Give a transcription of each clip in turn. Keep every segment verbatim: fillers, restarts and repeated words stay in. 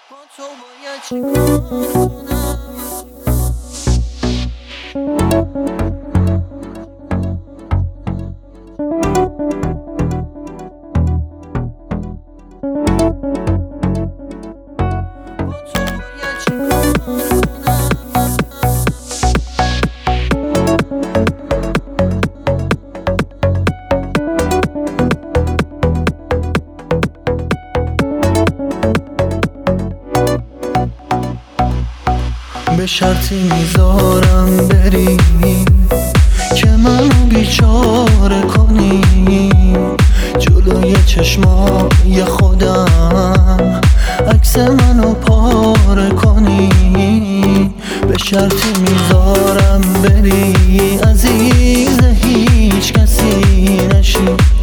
با تو باید چیکار کنم؟ به شرطی میذارم بری که منو بیچاره کنی، جلوی چشمای خودم عکس منو پاره کنی. به شرطی میذارم بری عزیز هیچ کسی نشی،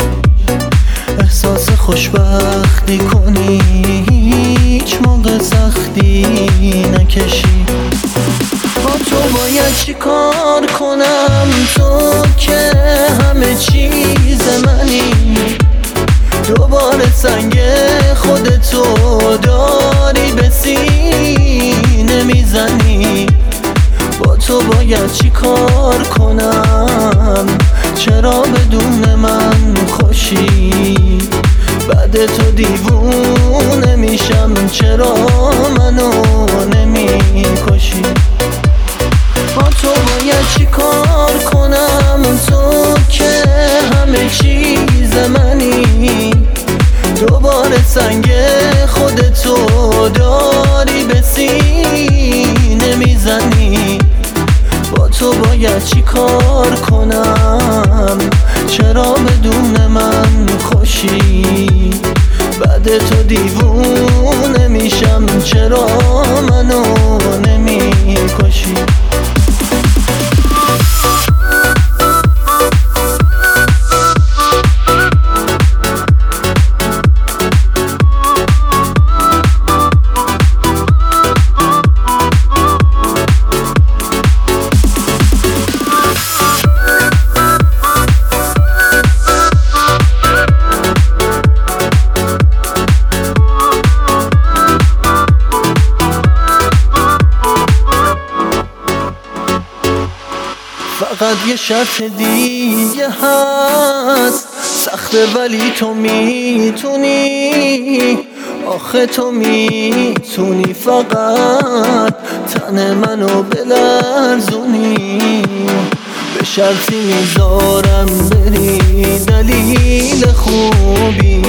احساس خوشبختی کنی، هیچ موقع سختی نکشی. با تو باید چی کار کنم؟ تو که همه چیز منی، دوباره سنگ خودتو داری به سینه میزنی. با تو باید چی کار کنم؟ چرا بدون من خوشی؟ بعد تو دیوونه میشم، چرا منو نمیکشی؟ با تو باید چی کار کنم؟ تو که همه چیز منی، دوباره سنگ خودتو داری به سینه میزنی. با تو باید چی کار کنم؟ چرا بدون من خوشی؟ بعد تو دیوونه میشم، چرا منو نمیکشی؟ فقط یه شرط دیگه هست، سخته ولی تو میتونی، آخه تو میتونی فقط تن منو بلرزونی. به شرطی میذارم بری دلیل خوبی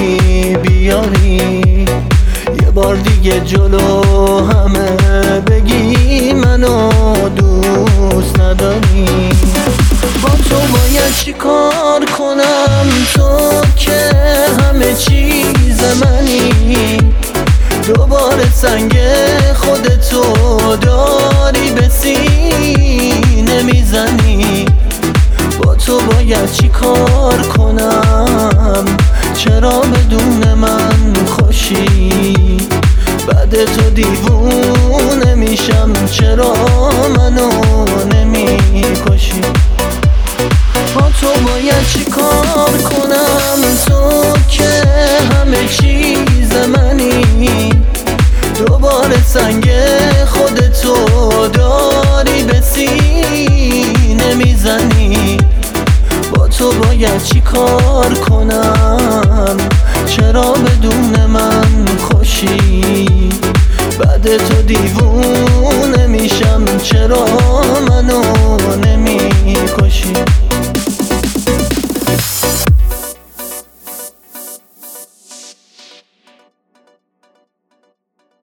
بیاری، یه بار دیگه جلو همه بگی منو دوست نداری. با تو باید چی کار کنم؟ تو که همه چیز منی، دوباره سنگ خودتو داری به سینه میزنی. با تو باید چی کار کنم؟ چرا بدون من خوشی؟ بعد تو دیوونه میشم، چرا منو نمیکشی؟ با تو باید چی کار کنم؟ تو که همه چیز منی، دوباره سنگ خودتو داری به سینه میزنی. با تو باید چی کار کنم؟ چرا بدون من خوشی؟ بعد تو دیوونه میشم، چرا